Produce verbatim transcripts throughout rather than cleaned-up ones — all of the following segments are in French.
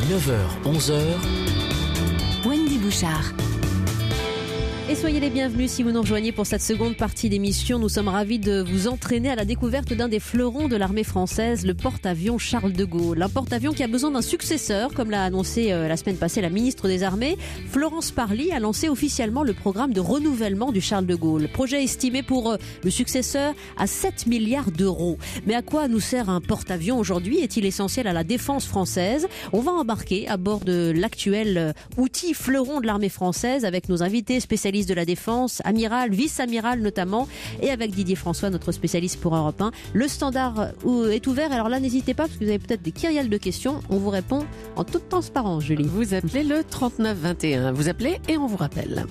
neuf heures onze heures. Wendy Bouchard. Et soyez les bienvenus si vous nous rejoignez pour cette seconde partie d'émission. Nous sommes ravis de vous entraîner à la découverte d'un des fleurons de l'armée française, le porte-avions Charles de Gaulle. Un porte-avions qui a besoin d'un successeur, comme l'a annoncé euh, la semaine passée la ministre des Armées. Florence Parly a lancé officiellement le programme de renouvellement du Charles de Gaulle. Projet estimé pour euh, le successeur à sept milliards d'euros. Mais à quoi nous sert un porte-avions aujourd'hui? Est-il essentiel à la défense française? On va embarquer à bord de l'actuel euh, outil fleuron de l'armée française avec nos invités spécialistes de la défense, amiral, vice-amiral notamment, et avec Didier François, notre spécialiste pour Europe un. Le standard est ouvert, alors là n'hésitez pas parce que vous avez peut-être des kyrielles de questions, on vous répond en toute transparence, Julie. Vous appelez le trente-neuf vingt et un, vous appelez et on vous rappelle.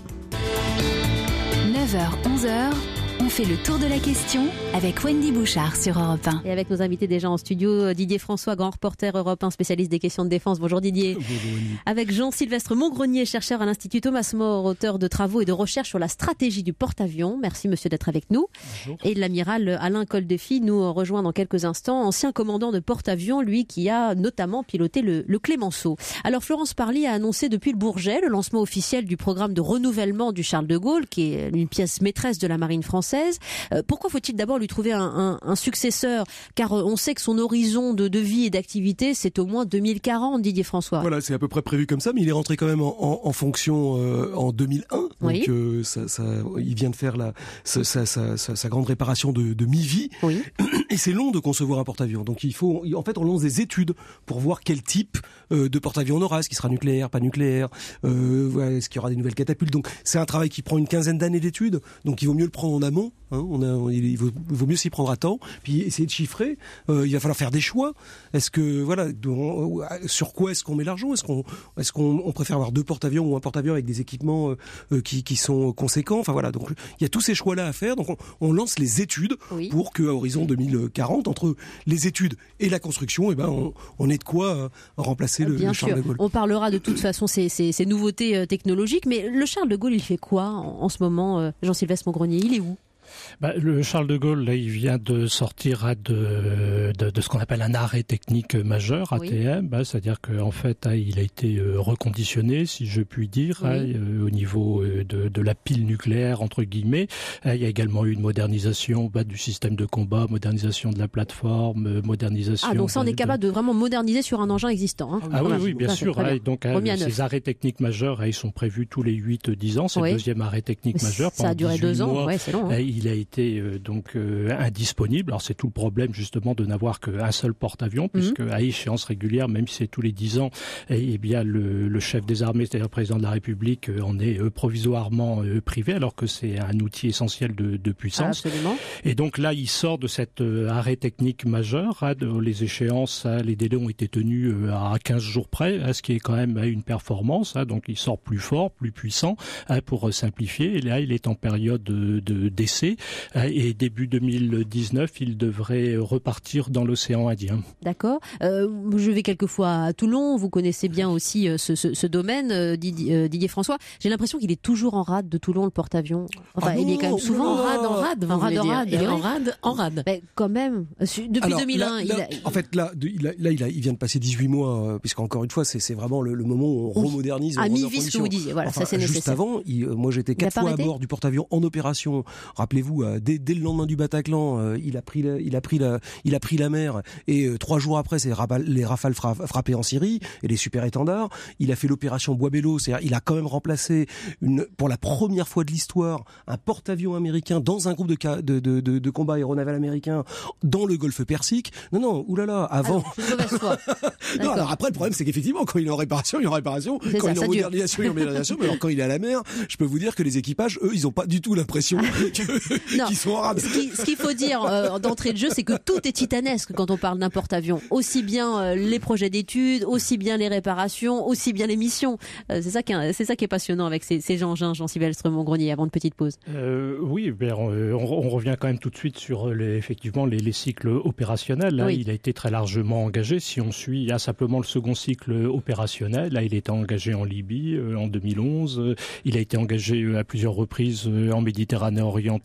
neuf heures onze heures, on fait le tour de la question avec Wendy Bouchard sur Europe un. Et avec nos invités déjà en studio, Didier François, grand reporter Europe un, spécialiste des questions de défense. Bonjour Didier. Bonjour Wendy. Avec Jean-Sylvestre Montgrenier, chercheur à l'Institut Thomas More, auteur de travaux et de recherches sur la stratégie du porte-avions. Merci monsieur d'être avec nous. Bonjour. Et l'amiral Alain Coldefy nous rejoint dans quelques instants, ancien commandant de porte-avions, lui qui a notamment piloté le, le Clémenceau. Alors Florence Parly a annoncé depuis le Bourget le lancement officiel du programme de renouvellement du Charles de Gaulle, qui est une pièce maîtresse de la marine française. Euh, pourquoi faut-il d'abord lui trouver un, un, un successeur? Car euh, on sait que son horizon de, de vie et d'activité, c'est au moins deux mille quarante, Didier François. Voilà, c'est à peu près prévu comme ça, mais il est rentré quand même en, en, en fonction euh, en deux mille un. Oui. Donc euh, ça, ça, il vient de faire la, sa, sa, sa, sa grande réparation de, de mi-vie. Oui. Et c'est long de concevoir un porte-avions. Donc il faut, en fait, on lance des études pour voir quel type euh, de porte-avions on aura. Est-ce qu'il sera nucléaire, pas nucléaire, euh, ouais, est-ce qu'il y aura des nouvelles catapultes. Donc c'est un travail qui prend une quinzaine d'années d'études. Donc il vaut mieux le prendre en amont. Hein, on a, il vaut, il vaut mieux s'y prendre à temps, puis essayer de chiffrer. Euh, il va falloir faire des choix. Est-ce que voilà, on, sur quoi est-ce qu'on met l'argent? Est-ce qu'on, est-ce qu'on on préfère avoir deux porte-avions ou un porte-avions avec des équipements euh, qui, qui sont conséquents? Enfin voilà, donc il y a tous ces choix-là à faire. Donc on, on lance les études Oui. pour qu'à horizon deux mille quarante, entre les études et la construction, eh ben on, on ait de quoi euh, remplacer le, Bien le Charles sûr. de Gaulle. On parlera de toute façon ces, ces, ces nouveautés euh, technologiques, mais le Charles de Gaulle, il fait quoi en, en ce moment, euh, Jean-Sylvestre Montgrenier? Il est où? Bah, le Charles de Gaulle, là, il vient de sortir de, de, de ce qu'on appelle un arrêt technique majeur, A T M, oui. bah, c'est-à-dire qu'en fait, ah, il a été euh, reconditionné, si je puis dire, oui. ah, euh, au niveau euh, de, de la pile nucléaire, entre guillemets. Ah, il y a également eu une modernisation bah, du système de combat, modernisation de la plateforme, modernisation... Ah, donc ça, on de, est capable de... de vraiment moderniser sur un engin existant. Hein. Ah, ah oui, oui, bien ça, sûr. Ah, donc, ah, ces arrêts techniques majeurs, ah, ils sont prévus tous les huit dix ans. C'est oui. le deuxième arrêt technique Mais majeur. Ça a duré deux ans, mois, ouais, c'est long. Hein. Ah, il a été euh, donc euh, indisponible. Alors c'est tout le problème justement de n'avoir qu'un seul porte-avions, puisque mm-hmm. à échéance régulière, même si c'est tous les dix ans, eh, eh bien le, le chef des armées, c'est-à-dire le président de la République, euh, en est euh, provisoirement euh, privé, alors que c'est un outil essentiel de, de puissance. Ah, absolument. Et donc là, il sort de cet euh, arrêt technique majeur. Hein, de, les échéances, hein, les délais ont été tenus euh, à quinze jours près, hein, ce qui est quand même hein, une performance. Hein, donc il sort plus fort, plus puissant, hein, pour euh, simplifier. Et là, il est en période de, de d'essai. Hein, et début deux mille dix-neuf, il devrait repartir dans l'océan Indien. D'accord. Euh, je vais quelquefois à Toulon. Vous connaissez bien aussi euh, ce, ce, ce domaine, euh, Didier, euh, Didier François. J'ai l'impression qu'il est toujours en rade de Toulon, le porte-avions. Enfin, ah il non, est quand même souvent en rade, en rade. En rade, en rade. Il est en rade, en rade. Mais quand même, depuis Alors, deux mille un, là, il là, a... En fait, là, de, il, a, là il, a, il vient de passer dix-huit mois, euh, puisqu'encore une fois, c'est, c'est vraiment le, le moment où on oui. remodernise. À mi-vie, ce que vous disiez. Voilà, enfin, ça c'est juste nécessaire. Juste avant, il, moi j'étais quatre fois à bord du porte-avions en opération. Rappelez-vous, euh, dès, dès le lendemain du Bataclan, euh, il a pris, la, il a pris la, il a pris la mer. Et euh, trois jours après, c'est les Rafales fra, frappés en Syrie et les super étendards. Il a fait l'opération Bois-Bello, c'est-à-dire il a quand même remplacé une, pour la première fois de l'histoire, un porte-avions américain dans un groupe de, de, de, de, de combat aéronaval américain dans le Golfe Persique. Non, non, oulala, avant. Alors, c'est une mauvaise foi. Non, alors après, le problème, c'est qu'effectivement, quand il est en réparation, il est en réparation. C'est quand ça, il est en ça modernisation, il est en modernisation. Mais alors, quand il est à la mer, je peux vous dire que les équipages, eux, ils ont pas du tout l'impression que, qu'ils sont en rade. Ce, qui, ce qu'il faut dire euh, d'entrée de jeu, c'est que tout est titanesque quand on parle d'un porte-avions. Aussi bien euh, les projets d'études, aussi bien les réparations, aussi bien les missions. Euh, c'est ça qui est, c'est ça qui est passionnant avec ces, ces engins, Jean-Sylvestre Montgrenier, avant une petite pause. Euh, oui, ben, on, on revient quand même tout de suite sur les, effectivement les, les cycles opérationnels. Là, oui. Il a été très largement engagé. Si on suit ah, simplement le second cycle opérationnel, là, il était engagé en Libye euh, en deux mille onze. Il a été engagé euh, à plusieurs reprises euh, en Méditerranée orientale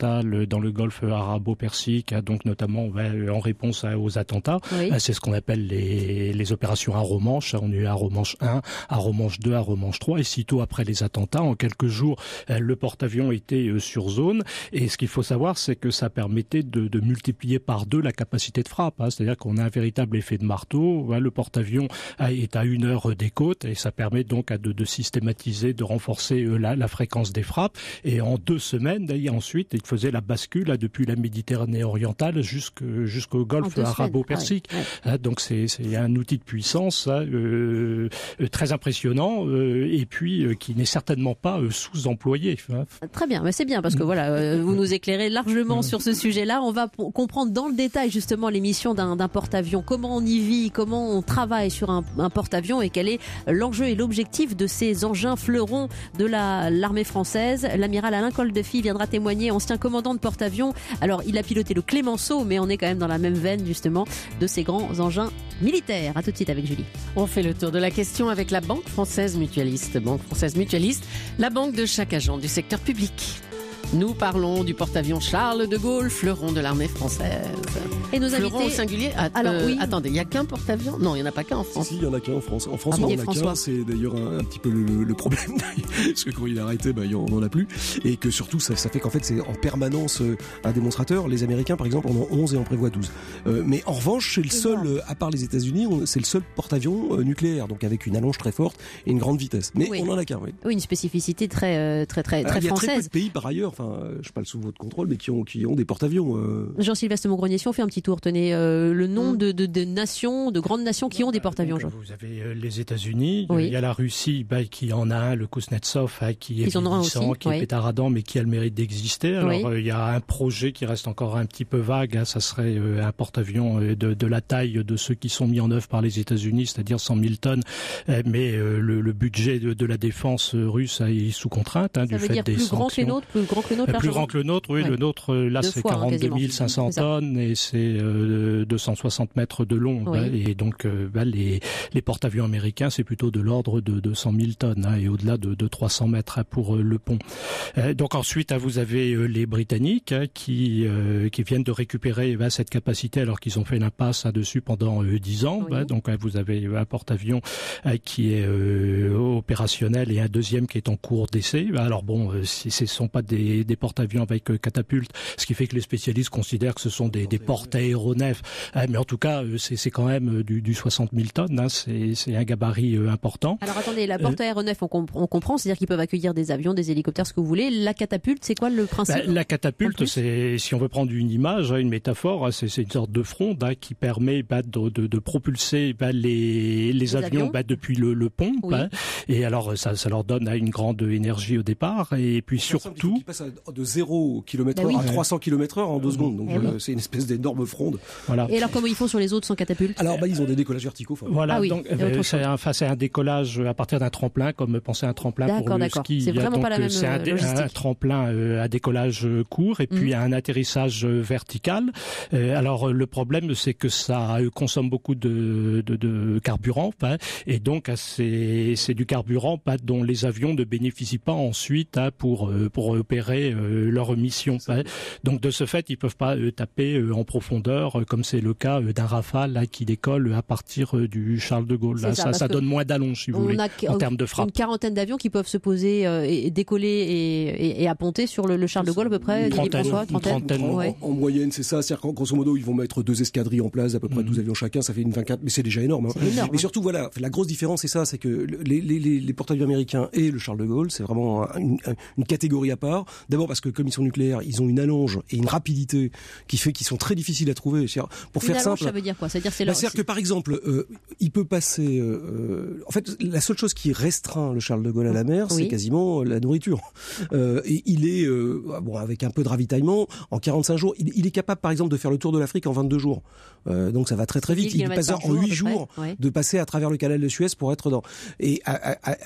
occidentale dans le golfe arabo-persique, donc notamment en réponse aux attentats. Oui. C'est ce qu'on appelle les, les opérations Arromanche. On a eu Arromanche un, Arromanche deux, Arromanche trois, et sitôt après les attentats, en quelques jours, le porte-avions était sur zone. Et ce qu'il faut savoir, c'est que ça permettait de, de multiplier par deux la capacité de frappe. C'est-à-dire qu'on a un véritable effet de marteau. Le porte-avions est à une heure des côtes et ça permet donc de, de systématiser, de renforcer la, la fréquence des frappes. Et en deux semaines, d'ailleurs, ensuite, il faisait la bascule depuis la Méditerranée orientale jusqu'au, jusqu'au golfe arabo-persique. Ouais, ouais. Donc c'est, c'est un outil de puissance euh, très impressionnant euh, et puis euh, qui n'est certainement pas euh, sous-employé. Très bien, mais c'est bien parce que voilà, euh, vous nous éclairez largement sur ce sujet-là. On va p- comprendre dans le détail justement les missions d'un, d'un porte-avions, comment on y vit, comment on travaille sur un, un porte-avions et quel est l'enjeu et l'objectif de ces engins fleurons de la, l'armée française. L'amiral Alain Coldefy viendra témoigner, ancien commandant de porte-avions. Alors, il a piloté le Clémenceau, mais on est quand même dans la même veine, justement, de ces grands engins militaires. À tout de suite avec Julie. On fait le tour de la question avec la Banque Française Mutualiste. Banque Française Mutualiste, la banque de chaque agent du secteur public. Nous parlons du porte-avions Charles de Gaulle, fleuron de l'armée française. Et nos fleuron invités... au singulier. Ah, Alors, euh, oui. Attendez, il n'y a qu'un porte-avions ? Non, il n'y en a pas qu'un en France. Si, si, il y en a qu'un en France. En France, ah, il n'y en a qu'un. C'est d'ailleurs un, un petit peu le, le problème. Parce que quand il a arrêté, bah, on n'en a plus. Et que surtout, ça, ça fait qu'en fait, c'est en permanence un démonstrateur. Les Américains, par exemple, en ont onze et en prévoient douze. Euh, mais en revanche, c'est le seul, euh, à part les États-Unis, on, c'est le seul porte-avions euh, nucléaire. Donc avec une allonge très forte et une grande vitesse. Mais oui. on en a qu'un, oui. Oui, une spécificité très, euh, très, très, très, très Alors, française. Il y a très peu de pays, par ailleurs, enfin, je parle sous votre contrôle, mais qui ont, qui ont des porte-avions. Euh... Jean-Sylvestre Mongrenier, si on fait un petit tour, tenez euh, le nom de, de, de nations, de grandes nations qui ont des porte-avions. Donc, vous avez euh, les États-Unis, oui. il y a la Russie bah, qui en a un, le Kuznetsov, hein, qui est vieillissant, qui oui. est pétaradant, mais qui a le mérite d'exister. Alors oui. euh, il y a un projet qui reste encore un petit peu vague, hein, ça serait euh, un porte-avions euh, de, de la taille de ceux qui sont mis en œuvre par les États-Unis, c'est-à-dire cent mille tonnes, euh, mais euh, le, le budget de, de la défense russe est sous contrainte hein, ça du veut fait dire des plus sanctions. Grand que les nôtres, plus grand que le nôtre, euh, plus grand que le nôtre, oui, ouais. le nôtre là Deux c'est fois, quarante-deux mille cinq cents tonnes et c'est euh, deux cent soixante mètres de long. Oui. Bah, et donc euh, bah, les, les porte-avions américains, c'est plutôt de l'ordre de deux cent mille tonnes hein, et au-delà de, de trois cents mètres hein, pour euh, le pont. Euh, donc ensuite, hein, vous avez euh, les Britanniques hein, qui, euh, qui viennent de récupérer bah, cette capacité alors qu'ils ont fait l'impasse hein, dessus pendant euh, dix ans. Oui. Bah, donc hein, vous avez un porte-avions hein, qui est euh, opérationnel et un deuxième qui est en cours d'essai. Bah, alors bon, euh, si ce ne sont pas des, des porte-avions avec euh, catapulte, ce qui fait que les spécialistes considèrent que ce sont des, des porte-aéronefs. Hein, mais en tout cas, euh, c'est, c'est quand même du, du soixante mille tonnes. Hein, c'est, c'est un gabarit euh, important. Alors attendez, la porte-aéronef, on, comp- on comprend, c'est-à-dire qu'ils peuvent accueillir des avions, des hélicoptères, ce que vous voulez. La catapulte, c'est quoi le principe ? Bah, la catapulte, c'est, si on veut prendre une image, une métaphore, c'est, c'est une sorte de fronde hein, qui permet bah, de, de, de propulser bah, les, les, les avions, avions. Bah, depuis le, le pont. Oui. Hein, et alors, ça, ça leur donne hein, une grande énergie au départ. Et puis c'est surtout... Ils passent de zéro kilomètre heure bah oui. à trois cents kilomètres heure en deux secondes. Donc, euh, c'est une espèce d'énorme fronde. Voilà. Et alors, comment ils font sur les autres sans catapulte ? Alors, bah, ils ont des décollages verticaux. Voilà, ah oui, donc euh, c'est, un, c'est un décollage à partir d'un tremplin, comme penser à un tremplin d'accord, pour le d'accord. ski. C'est vraiment donc, pas la même c'est un, dé- un tremplin euh, à décollage court et puis mmh. un atterrissage vertical. Euh, alors le problème, c'est que ça consomme beaucoup de, de, de carburant, hein, et donc c'est, c'est du carburant hein, dont les avions ne bénéficient pas ensuite hein, pour pour opérer euh, leur mission. Hein. Donc de ce fait, ils peuvent pas euh, taper euh, en profondeur, euh, comme c'est le cas euh, d'un Rafale là, qui décolle à partir euh, du Charles de Gaulle. Là. Ça, ça, ça donne moins d'allonge, si vous voulez, a, en termes de frappe. Une quarantaine d'avions qui peuvent se poser euh, et décoller et, et, et apponter sur le, le Charles de Gaulle à peu près. Une trentaine, François, trentaine. trentaine. En, ouais. en, en moyenne, c'est ça. C'est-à-dire qu'en grosso modo, ils vont mettre deux escadrilles en place, à peu près mmh. douze avions chacun. Ça fait une vingt-quatre, mais c'est déjà énorme. Hein. C'est énorme mais hein. surtout, voilà, la grosse différence, c'est ça, c'est que les, les, les, les porte-avions américains et le Charles de Gaulle, c'est vraiment une, une catégorie à part. D'abord parce que comme ils sont nucléaires, ils ont une allonge et une rapidité qui fait qu'ils sont très difficiles à trouver. C'est-à-dire, pour une faire allonge, simple, ça veut dire quoi ? C'est-à-dire, c'est, bah, leur... c'est-à-dire que par exemple, euh, il peut passer. Euh, en fait, la seule chose qui restreint le Charles de Gaulle à la mer, oui. c'est quasiment la nourriture. Euh, et il est euh, bon avec un peu de ravitaillement en quarante-cinq jours. Il, il est capable, par exemple, de faire le tour de l'Afrique en vingt-deux jours. Euh, donc ça va très très vite. Il passe en huit jours ouais. de passer à travers le canal de Suez pour être dans. Et à, à, avec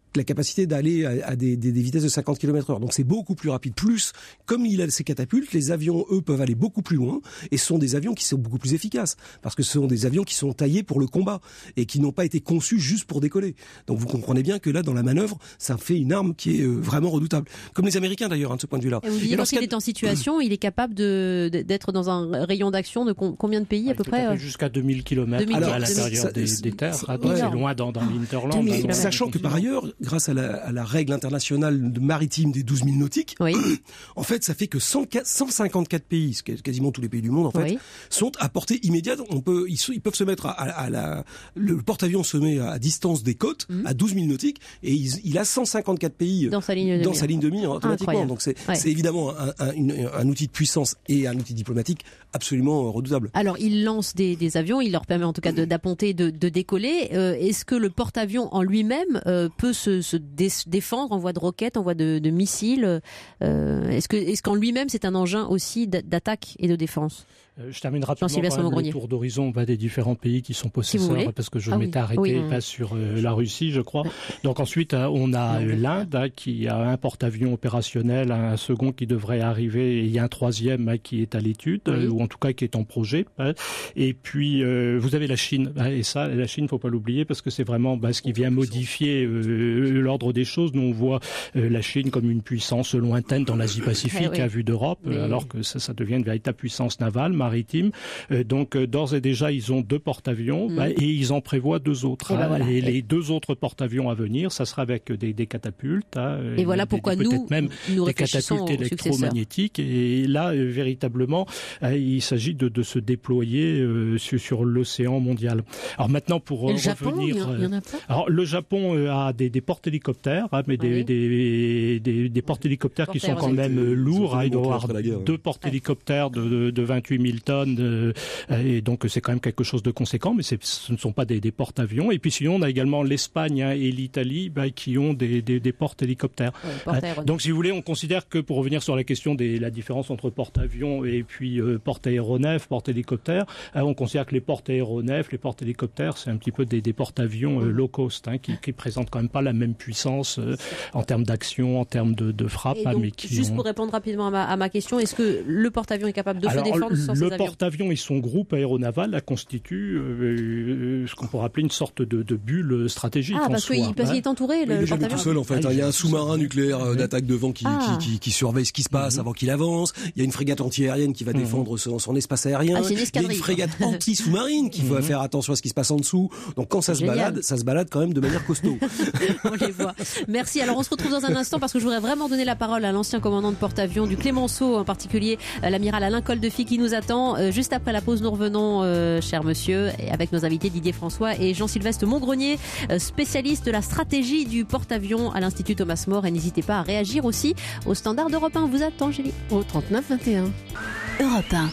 la capacité d'aller à, à des, des, des vitesses de cinquante kilomètres heure. Donc c'est beaucoup plus rapide. Plus, comme il a ces catapultes, les avions, eux, peuvent aller beaucoup plus loin et ce sont des avions qui sont beaucoup plus efficaces parce que ce sont des avions qui sont taillés pour le combat et qui n'ont pas été conçus juste pour décoller. Donc vous comprenez bien que là, dans la manœuvre, ça fait une arme qui est euh, vraiment redoutable. Comme les Américains d'ailleurs, hein, de ce point de vue-là. Et vous disiez, lorsqu'il est en situation, il est capable de, d'être dans un rayon d'action de com- combien de pays à peu près? Jusqu'à deux mille kilomètres Alors, à l'intérieur ça, des, ça, des terres. ça, Ah, donc ouais. c'est loin dans, dans l'Hinterland. Mais, sachant que par ailleurs, grâce à la, à la règle internationale de maritime des douze milles nautiques, oui. en fait, ça fait que cent cinquante-quatre pays, ce qui est quasiment tous les pays du monde, en fait, oui. sont à portée immédiate. On peut, ils, ils peuvent se mettre à, à, à la, le porte-avions se met à distance des côtes, mmh. à douze milles nautiques, et il, il a cent cinquante-quatre pays dans sa ligne de dans mire, sa ligne de mire automatiquement. Incroyable. Donc c'est, ouais. c'est évidemment un, un, une, un outil de puissance et un outil diplomatique absolument redoutable. Alors, il lance des, des avions, il leur permet en tout cas de, d'apponter, de, de décoller. Euh, est-ce que le porte-avions en lui-même euh, peut se, se dé- défendre en voie de roquettes, en voie de, de missiles euh, est-ce, que, est-ce qu'en lui-même c'est un engin aussi d'attaque et de défense? Je termine rapidement par le tour d'horizon bah, des différents pays qui sont possesseurs, si parce que je ah m'étais oui. arrêté oui, oui. Pas sur euh, la Russie, je crois. Donc ensuite, euh, on a euh, l'Inde hein, qui a un porte-avions opérationnel, un second qui devrait arriver, et il y a un troisième hein, qui est à l'étude, oui. euh, ou en tout cas qui est en projet. Hein. Et puis, euh, vous avez la Chine. Hein, et ça, la Chine, faut pas l'oublier, parce que c'est vraiment bah, ce qui vient modifier euh, l'ordre des choses. Nous, on voit euh, la Chine comme une puissance lointaine dans l'Asie-Pacifique, oui. à vue d'Europe, oui. alors que ça, ça devient une véritable puissance navale, maritime. Euh, donc euh, d'ores et déjà ils ont deux porte-avions mmh. bah, et ils en prévoient deux autres. Et, hein, bah voilà. et les deux autres porte-avions à venir, ça sera avec des, des catapultes. Hein, et voilà des, pourquoi des, nous, peut-être même nous des catapultes électromagnétiques. Et là euh, véritablement, euh, il s'agit de, de se déployer euh, sur, sur l'océan mondial. Alors maintenant pour et le revenir, Japon, il y en, il y en a pas alors le Japon euh, a des, des porte-hélicoptères, hein, mais des, oui. des, des, des porte-hélicoptères Porte qui sont quand même euh, lourds. Hein, il doit y avoir deux porte-hélicoptères de, de, de vingt-huit mille tonnes. Euh, et donc c'est quand même quelque chose de conséquent, mais c'est, ce ne sont pas des, des porte-avions. Et puis sinon on a également l'Espagne hein, et l'Italie bah, qui ont des, des, des porte-hélicoptères. Ouais, euh, donc si vous voulez, on considère que pour revenir sur la question de la différence entre porte-avions et puis euh, porte-aéronefs, porte-hélicoptères, euh, on considère que les porte-aéronefs, les porte-hélicoptères, c'est un petit peu des, des porte-avions euh, low cost hein, qui, qui présentent quand même pas la même puissance euh, en termes d'action, en termes de, de frappe. Et donc, hein, mais qui juste ont... pour répondre rapidement à ma, à ma question, est-ce que le porte-avions est capable de Alors, se défendre sans le ses avions? porte-avions et son groupe aéronaval la constitue euh, ce qu'on pourrait appeler une sorte de, de bulle stratégique. Ah, parce qu'il hein. est entouré, le, il le est jamais tout seul en fait. Ah, il y a un sous-marin nucléaire euh, d'attaque devant qui, ah. qui, qui, qui surveille ce qui se passe mm-hmm. avant qu'il avance. Il y a une frégate anti-aérienne qui va mm-hmm. défendre son, son espace aérien. Ah, il y a une frégate anti-sous-marine qui mm-hmm. va faire attention à ce qui se passe en dessous. Donc quand ça se Génial. balade, ça se balade quand même de manière costaud. On les voit. Merci. Alors on se retrouve dans un instant parce que je voudrais vraiment donner la parole à l'ancien commandant de porte-avions du Clémenceau, en particulier l'amiral Alain Coldefy qui nous attend. Euh, juste après la pause, nous revenons, euh, cher monsieur, et avec nos invités Didier François et Jean-Sylvestre Montgrenier, euh, spécialiste de la stratégie du porte-avions à l'Institut Thomas More. Et n'hésitez pas à réagir aussi au standard d'Europe un. Vous attend, Gélie. Au trente-neuf vingt et un. Europe un.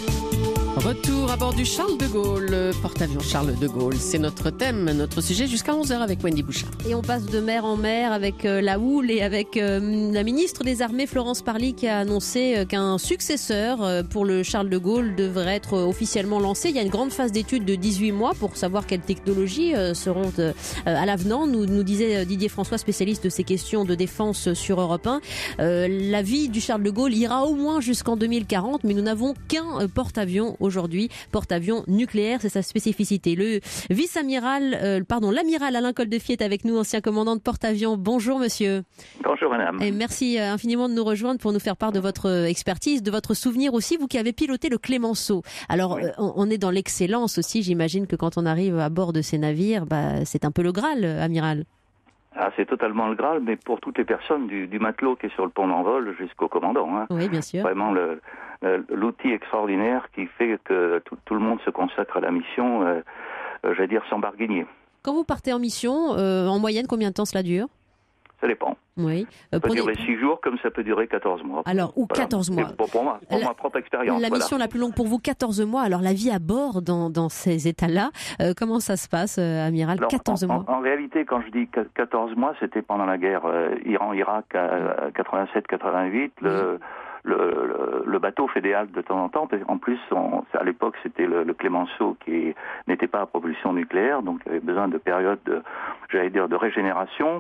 Retour à bord du Charles de Gaulle, le porte-avions Charles de Gaulle. C'est notre thème, notre sujet jusqu'à onze heures avec Wendy Bouchard. Et on passe de mer en mer avec euh, la houle et avec euh, la ministre des Armées, Florence Parly, qui a annoncé euh, qu'un successeur euh, pour le Charles de Gaulle devrait être euh, officiellement lancé. Il y a une grande phase d'études de dix-huit mois pour savoir quelles technologies euh, seront euh, à l'avenant. Nous, nous disait Didier François, spécialiste de ces questions de défense sur Europe un. Euh, la vie du Charles de Gaulle ira au moins jusqu'en deux mille quarante, mais nous n'avons qu'un euh, porte-avions aujourd'hui, porte-avions nucléaire, c'est sa spécificité. Le vice-amiral, euh, pardon, l'amiral Alain Coldefy est avec nous, ancien commandant de porte-avions. Bonjour monsieur. Bonjour madame. Et merci infiniment de nous rejoindre pour nous faire part de votre expertise, de votre souvenir aussi, vous qui avez piloté le Clémenceau. Alors oui. euh, on est dans l'excellence aussi, j'imagine que quand on arrive à bord de ces navires, bah, c'est un peu le Graal, amiral. Ah, c'est totalement le Graal, mais pour toutes les personnes, du, du matelot qui est sur le pont d'envol jusqu'au commandant. Hein. Oui, bien sûr. Vraiment le, le, l'outil extraordinaire qui fait que tout, tout le monde se consacre à la mission, euh, euh, j'allais dire sans barguigner. Quand vous partez en mission, euh, en moyenne, combien de temps cela dure ? Ça dépend. Oui. Euh, ça peut prenez... durer six jours comme ça peut durer quatorze mois. Alors, ou voilà. quatorze mois. Pour, pour, moi, pour la, ma propre expérience. La voilà. mission la plus longue pour vous, quatorze mois. Alors, la vie à bord dans, dans ces états-là, euh, comment ça se passe, euh, amiral ? Alors, quatorze en, mois. En, en réalité, quand je dis quatorze mois, c'était pendant la guerre euh, Iran-Irak à quatre-vingt-sept quatre-vingt-huit. Le, oui. Le, le, le bateau fait des haltes de temps en temps. En plus, on, à l'époque, c'était le, le Clémenceau qui n'était pas à propulsion nucléaire, donc il y avait besoin de périodes, de, j'allais dire, de régénération.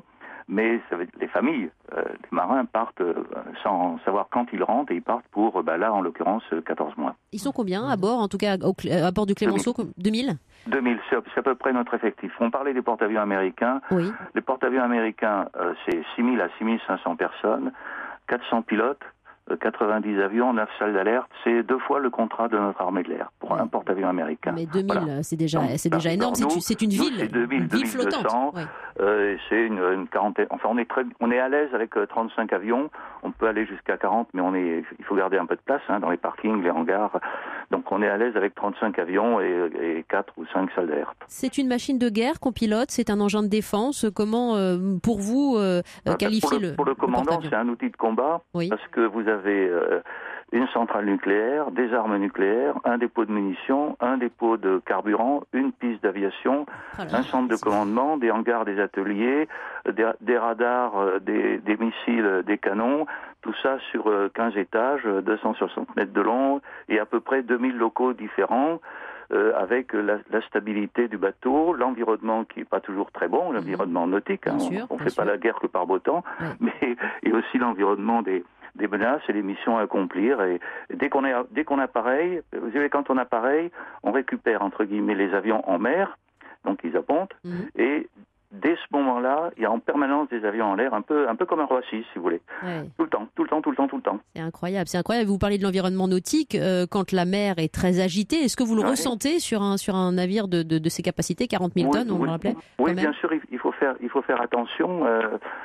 mais ça veut, les familles, euh, les marins partent euh, sans savoir quand ils rentrent, et ils partent pour, bah, là, en l'occurrence, quatorze mois. Ils sont combien à bord, en tout cas au, à bord du Clémenceau? deux mille deux mille, c'est à peu près notre effectif. On parlait des porte-avions américains. Oui. Les porte-avions américains, euh, c'est six mille à six mille cinq cents personnes, quatre cents pilotes, quatre-vingt-dix avions, neuf salles d'alerte, c'est deux fois le contrat de notre armée de l'air pour un porte-avions américain. Mais deux mille, voilà. c'est déjà, Donc, c'est déjà énorme. nous, c'est, c'est une ville, nous, c'est deux mille, une ville flottante. deux cents, euh, c'est une, une quarantaine. Enfin, on est très, on est à l'aise avec euh, trente-cinq avions. On peut aller jusqu'à quarante, mais on est, il faut garder un peu de place hein, dans les parkings, les hangars. Donc, on est à l'aise avec trente-cinq avions et, et quatre ou cinq salles d'alerte. C'est une machine de guerre qu'on pilote. C'est un engin de défense. Comment, euh, pour vous, euh, qualifier pour le, le Pour le commandant, le c'est un outil de combat oui. parce que vous avez euh, une centrale nucléaire, des armes nucléaires, un dépôt de munitions, un dépôt de carburant, une piste d'aviation, oh là, un centre de commandement, des hangars, des ateliers, des, des radars, euh, des, des missiles, des canons, tout ça sur euh, quinze étages, deux cent soixante mètres de long et à peu près deux mille locaux différents. Euh, avec la, la stabilité du bateau, l'environnement qui n'est pas toujours très bon, l'environnement nautique, hein, sûr, on ne fait sûr. pas la guerre que par beau temps, ouais. mais et aussi l'environnement des, des menaces et des missions à accomplir. Et, et dès qu'on est, dès qu'on a pareil, vous savez, quand on a pareil, on récupère entre guillemets les avions en mer, donc ils appontent, mmh. et dès ce moment-là, il y a en permanence des avions en l'air, un peu, un peu comme un Roissy, si vous voulez. Ouais. Tout le temps, tout le temps, tout le temps, tout le temps. C'est incroyable, c'est incroyable. Vous parlez de l'environnement nautique, euh, quand la mer est très agitée, est-ce que vous le ouais. ressentez sur un, sur un navire de, de, de ces capacités, quarante mille tonnes, oui, on oui, le rappelait? Oui, bien sûr, il faut faire, il faut faire attention. Euh,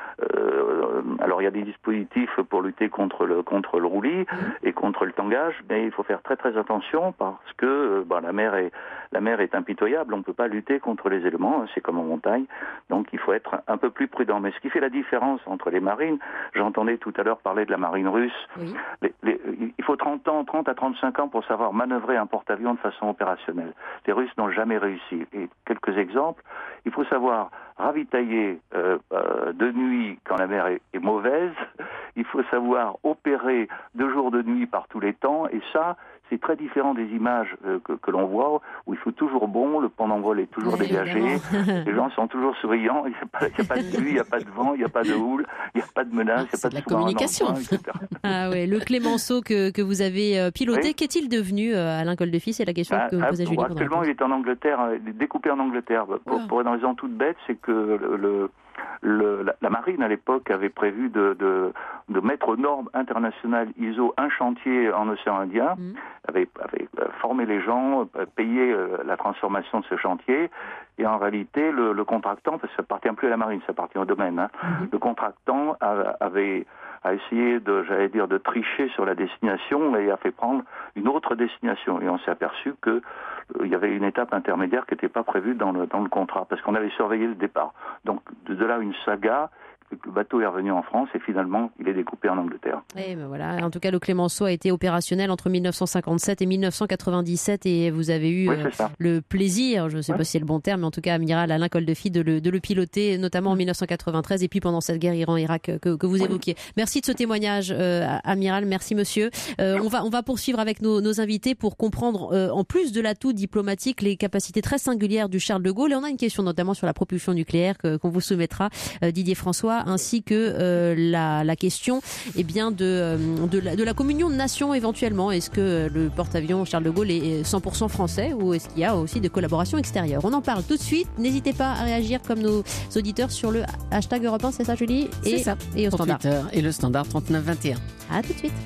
euh, alors, il y a des dispositifs pour lutter contre le, contre le roulis mmh. et contre le tangage, mais il faut faire très très attention parce que euh, bah, la mer est, la mer est impitoyable, on ne peut pas lutter contre les éléments, hein, c'est comme en montagne, donc il faut être un peu plus prudent. Mais ce qui fait la différence entre les marines, j'entendais tout à l'heure parler de la marine russe, oui. les, les, il faut trente ans, trente à trente-cinq ans pour savoir manœuvrer un porte-avions de façon opérationnelle. Les Russes n'ont jamais réussi. Et quelques exemples, il faut savoir ravitailler euh, euh, de nuit quand la mer est, est mauvaise, il faut savoir opérer de jour de nuit par tous les temps, et ça, c'est très différent des images euh, que, que l'on voit, où il faut toujours bon, le pont d'envol est toujours oui, dégagé, les gens sont toujours souriants, il n'y a, a pas de pluie, il n'y a pas de vent, il n'y a pas de houle, il n'y a pas de menace, il n'y a pas de, de la communication. Point, et cetera. Ah ouais, le Clémenceau que, que vous avez euh, piloté, oui. qu'est-il devenu euh, Alain Col-de-Fils? C'est la question ah, que vous posez à Julie. Actuellement, il est en Angleterre, découpé en Angleterre, pour, oh. pour une raison toute bête, c'est que le... le Le, la, la marine à l'époque avait prévu de, de, de mettre aux normes internationales I S O un chantier en océan Indien, mmh. avait, avait formé les gens, payé la transformation de ce chantier, et en réalité le, le contractant, parce que ça appartient plus à la marine, ça appartient au domaine, hein, mmh. le contractant a, avait a essayé de, j'allais dire, de tricher sur la destination et a fait prendre une autre destination. Et on s'est aperçu que euh, il y avait une étape intermédiaire qui n'était pas prévue dans le, dans le contrat, parce qu'on avait surveillé le départ. Donc, de, de là, une saga. Le bateau est revenu en France et finalement, il est découpé en Angleterre. Et ben voilà. En tout cas, le Clémenceau a été opérationnel entre mille neuf cent cinquante-sept et mille neuf cent quatre-vingt-dix-sept et vous avez eu oui, euh, le plaisir, je ne sais ouais. pas si c'est le bon terme, mais en tout cas, amiral Alain Col-de-Fils, de le, de le piloter, notamment en mille neuf cent quatre-vingt-treize et puis pendant cette guerre Iran-Irak que, que vous oui. évoquiez. Merci de ce témoignage, euh, amiral. Merci, monsieur. Euh, on va, on va poursuivre avec nos, nos invités pour comprendre, euh, en plus de l'atout diplomatique, les capacités très singulières du Charles de Gaulle. Et on a une question notamment sur la propulsion nucléaire que, qu'on vous soumettra, euh, Didier François, ainsi que Euh, la, la question eh bien de, euh, de, la, de la communion de nations éventuellement. Est-ce que le porte-avions Charles de Gaulle est cent pour cent français ou est-ce qu'il y a aussi des collaborations extérieures? On en parle tout de suite. N'hésitez pas à réagir comme nos auditeurs sur le hashtag Europe un, c'est ça Julie? Et, c'est ça. Et au standard. Twitter et le standard trente-neuf vingt et un. À tout de suite.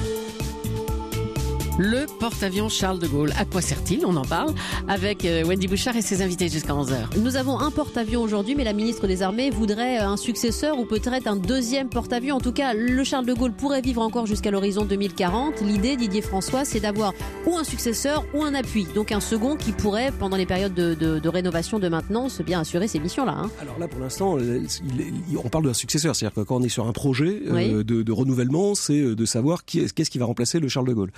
Le porte-avions Charles de Gaulle, à quoi sert-il? On en parle avec Wendy Bouchard et ses invités jusqu'à onze heures. Nous avons un porte-avions aujourd'hui, mais la ministre des Armées voudrait un successeur ou peut-être un deuxième porte-avions. En tout cas, le Charles de Gaulle pourrait vivre encore jusqu'à l'horizon deux mille quarante. L'idée, Didier François, c'est d'avoir ou un successeur ou un appui. Donc un second qui pourrait, pendant les périodes de, de, de rénovation, de maintenance, bien assurer ces missions-là. Hein. Alors là, pour l'instant, il, il, on parle d'un successeur. C'est-à-dire que quand on est sur un projet oui. euh, de, de renouvellement, c'est de savoir qui est, qu'est-ce qui va remplacer le Charles de Gaulle. Alors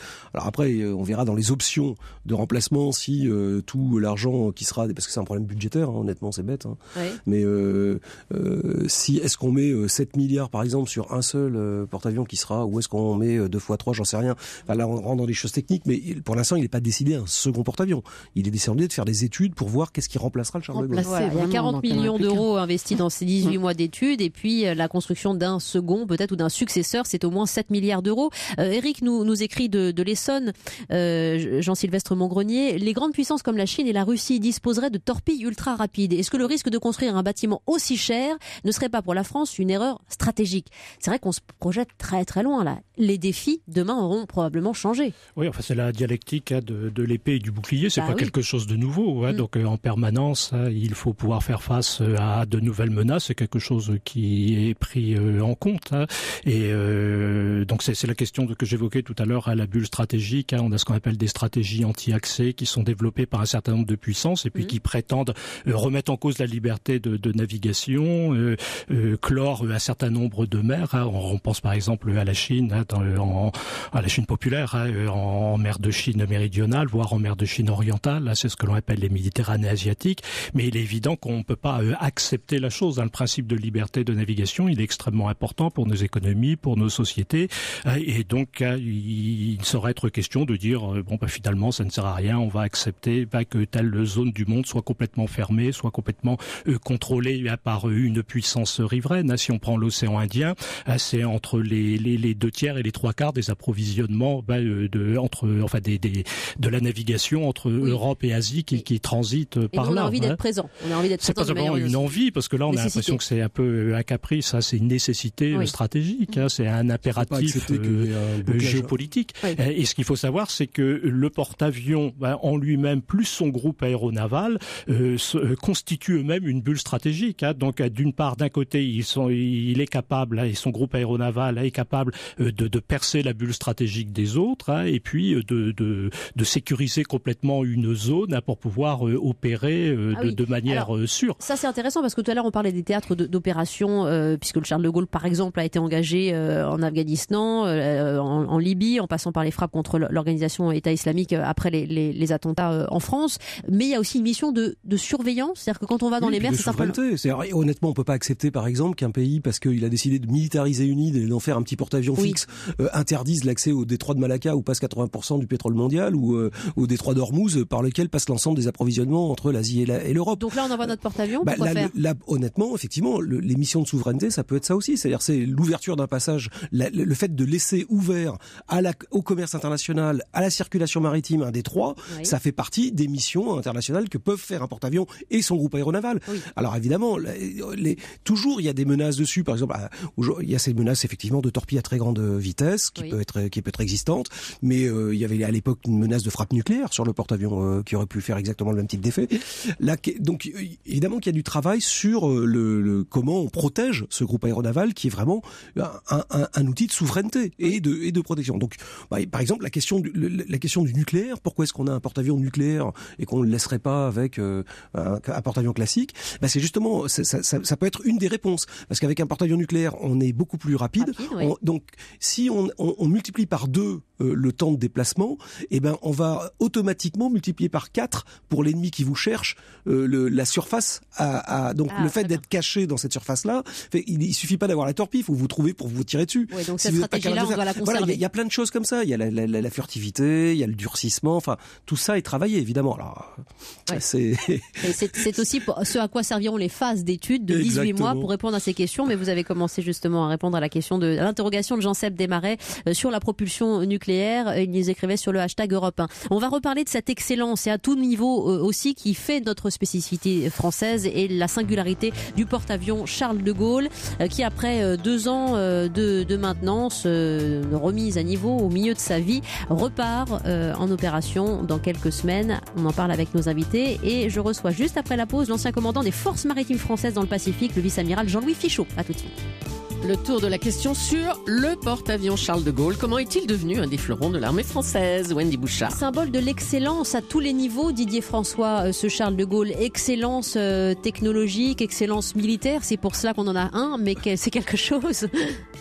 après, on verra dans les options de remplacement si euh, tout l'argent qui sera, parce que c'est un problème budgétaire, hein, honnêtement, c'est bête. Hein, oui. Mais euh, euh, si est-ce qu'on met sept milliards par exemple sur un seul euh, porte-avions qui sera, ou est-ce qu'on met deux fois trois, j'en sais rien. Enfin, là, on rentre dans des choses techniques, mais pour l'instant, il n'est pas décidé un second porte-avions. Il est décidé de faire des études pour voir qu'est-ce qui remplacera le Charles de Gaulle. Voilà, il y a quarante millions d'euros investis dans ces dix-huit mmh. mois d'études, et puis euh, la construction d'un second, peut-être, ou d'un successeur, c'est au moins sept milliards d'euros. Euh, Eric nous, nous écrit de, de l'Essonne, euh, Jean-Sylvestre Montgrenier, les grandes puissances comme la Chine et la Russie disposeraient de torpilles ultra rapides. Est-ce que le risque de construire un bâtiment aussi cher ne serait pas pour la France une erreur stratégique? C'est vrai qu'on se projette très très loin là. Les défis demain auront probablement changé. Oui, enfin c'est la dialectique hein, de, de l'épée et du bouclier, c'est bah, pas oui. quelque chose de nouveau. Hein, mmh. Donc euh, en permanence, hein, il faut pouvoir faire face à de nouvelles menaces. C'est quelque chose qui est pris euh, en compte. Hein, et euh, donc c'est, c'est la question de, que j'évoquais tout à l'heure à la bulle stratégique. Hein, on a ce qu'on appelle des stratégies anti-accès qui sont développées par un certain nombre de puissances et puis mmh. qui prétendent euh, remettre en cause la liberté de, de navigation, euh, euh, clore un certain nombre de mers. Hein, on, on pense par exemple à la Chine, hein, dans, en, à la Chine populaire, hein, en, en mer de Chine méridionale, voire en mer de Chine orientale. Hein, c'est ce que l'on appelle les Méditerranées asiatiques. Mais il est évident qu'on ne peut pas euh, accepter la chose. Hein. Le principe de liberté de navigation, il est extrêmement important pour nos économies, pour nos sociétés. Hein, et donc, hein, il, il ne saurait être question de dire euh, bon, bah, finalement, ça ne sert à rien. On va accepter bah, que telle zone du monde soit complètement fermée, soit complètement euh, contrôlée bah, par euh, une puissance riveraine. Hein. Si on prend l'océan Indien, hein, c'est entre les, les, les deux tiers et les trois quarts des approvisionnements bah, euh, de entre enfin des, des de la navigation entre oui. Europe et Asie qui, qui transite et par là. On là. a envie hein. d'être présent. On a envie d'être c'est présent. C'est pas seulement une envie, parce que là on nécessité. a l'impression que c'est un peu un caprice. Hein. C'est une nécessité oui. stratégique. Hein. C'est un impératif euh, un géopolitique. Oui. Et ce qu'il faut savoir, c'est que le porte-avions bah, en lui-même, plus son groupe aéronaval, euh, se, euh, constitue eux-mêmes une bulle stratégique. Hein. Donc d'une part, d'un côté, ils sont, il est capable, hein, et son groupe aéronaval est capable euh, de, de percer la bulle stratégique des autres, hein, et puis de, de, de sécuriser complètement une zone hein, pour pouvoir euh, opérer euh, ah de, oui. de manière Alors, euh, sûre. Ça c'est intéressant parce que tout à l'heure on parlait des théâtres de, d'opération, euh, puisque le Charles de Gaulle par exemple a été engagé euh, en Afghanistan, euh, en, en Libye, en passant par les frappes contre l'organisation État islamique euh, après les, les, les attentats euh, en France. Mais il y a aussi une mission de, de surveillance, c'est-à-dire que quand on va dans oui, les mers, de c'est souveraineté. simplement... C'est, honnêtement, on peut pas accepter par exemple qu'un pays, parce qu'il a décidé de militariser une île et d'en faire un petit porte-avions oui. fixe, euh, interdise l'accès au détroit de Malacca où passe quatre-vingts pour cent du pétrole mondial, ou euh, au détroit d'Ormuz par lequel passe l'ensemble des approvisionnements entre l'Asie et, la, et l'Europe. Donc là on envoie notre porte-avions, bah, pourquoi là, faire là, honnêtement, effectivement, le, les missions de souveraineté, ça peut être ça aussi. C'est-à-dire c'est l'ouverture d'un passage, la, le fait de laisser ouvert à la, au commerce international, à la circulation maritime un détroit, oui. ça fait partie des missions internationales que peuvent faire un porte-avions et son groupe aéronaval. Oui. Alors évidemment, les, les, toujours il y a des menaces dessus. Par exemple, il y a ces menaces effectivement de torpilles à très grande vitesse qui oui. peut être qui peut être existante, mais euh, il y avait à l'époque une menace de frappe nucléaire sur le porte-avions euh, qui aurait pu faire exactement le même type d'effet. Là, donc évidemment qu'il y a du travail sur le, le comment on protège ce groupe aéronaval qui est vraiment un, un, un outil de souveraineté et de et de protection. Donc bah, par exemple la question du, la question du nucléaire, pourquoi est-ce qu'on a un porte-avions nucléaire et qu'on ne le laisserait pas avec euh, un, un porte-avions classique? Bah, c'est justement ça, ça, ça peut être une des réponses, parce qu'avec un porte-avions nucléaire on est beaucoup plus rapide. rapide oui. on, donc si on, on, on multiplie par deux euh, le temps de déplacement, eh ben on va automatiquement multiplier par quatre pour l'ennemi qui vous cherche euh, le, la surface à, à donc ah, le fait d'être bien. caché dans cette surface là, il, il suffit pas d'avoir la torpille, il faut vous trouver pour vous tirer dessus. Oui, donc si cette stratégie là on doit la conserver. Voilà, il y, y a plein de choses comme ça, il y a la, la, la, la furtivité, il y a le durcissement, enfin tout ça est travaillé évidemment. Alors ouais. c'est... c'est c'est aussi pour ce à quoi serviront les phases d'études de dix-huit Exactement. mois pour répondre à ces questions, mais vous avez commencé justement à répondre à la question de à l'interrogation de Jean-Seb Desmarais euh, sur la propulsion nucléaire. Il nous écrivait sur le hashtag Europe un. On va reparler de cette excellence et à tout niveau euh, aussi qui fait notre spécificité française et la singularité du porte-avions Charles de Gaulle euh, qui après euh, deux ans euh, de, de maintenance, euh, remise à niveau au milieu de sa vie, repart euh, en opération dans quelques semaines. On en parle avec nos invités et je reçois juste après la pause l'ancien commandant des forces maritimes françaises dans le Pacifique, le vice-amiral Jean-Louis Fichot. À tout de suite. Le tour de la question sur le porte-avions Charles de Gaulle. Comment est-il devenu un des fleurons de l'armée française? Wendy Bouchard. Symbole de l'excellence à tous les niveaux, Didier François, ce Charles de Gaulle. Excellence technologique, excellence militaire, c'est pour cela qu'on en a un, mais c'est quelque chose.